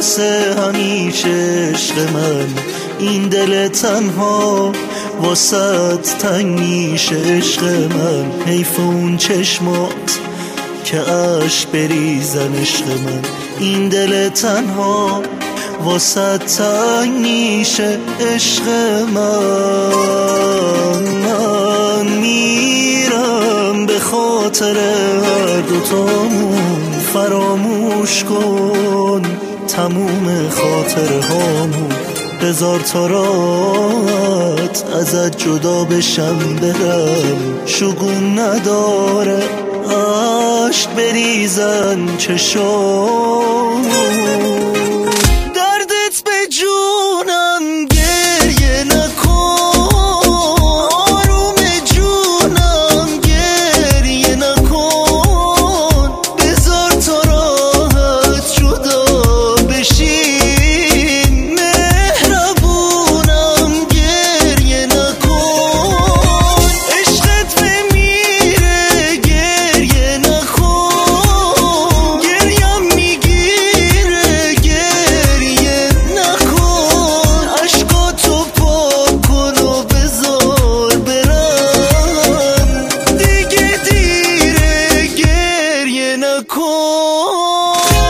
واسه همیشه عشق من، این دل تنها واسه تنگ میشه عشق من. حیف اون چشمات که عشق بریزن عشق من، این دل تنها واسه تنگ میشه عشق من. من میرم به خاطر هر دوتامون، فراموش کن تموم خاطره هامون. هزار تا راحت ازت جدا بشم برم، شگون نداره عشق بریزن چشام. دردت به جونم گریه نکن، آروم جونم گریه نکن. بذار تا راحت جدا بشیم، مهربونم گریه نکن. عشقت بمیره گریه نکن، گریم میگیره گریه نکن. عشقاتو پاک کن و بذار برن، دیگه دیره گریه نکن.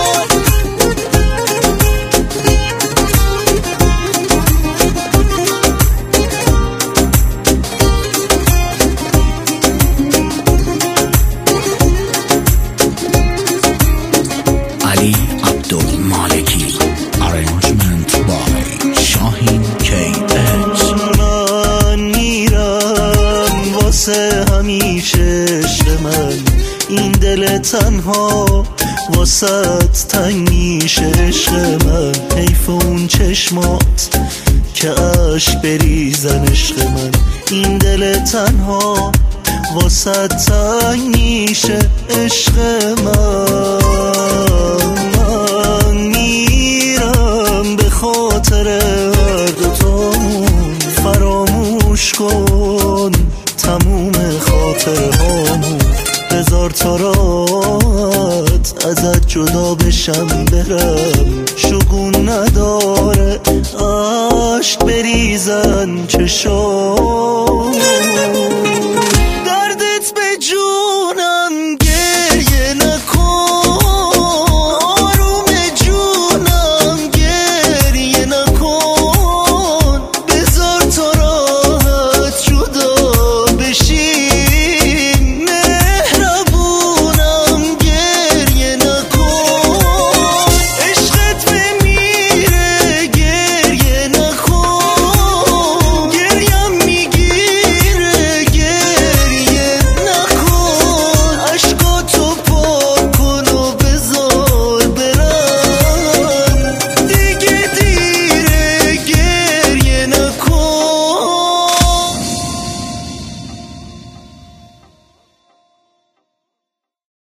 Ali Abdulmaleki, arrangement by Shahin KX. من میرم واسه همیشه عشق من، این دل تنها واسه تنگ میشه عشق من. حیف اون چشمات که عشق بریزن عشق من، این دل تنها واسه تنگ میشه عشق من. من میرم به خاطر هر دوتامون، فراموش کن تموم خاطره هامون. هزار تا راحت ازت جدا بشم برم، شگون نداره عشق بریزن چشام.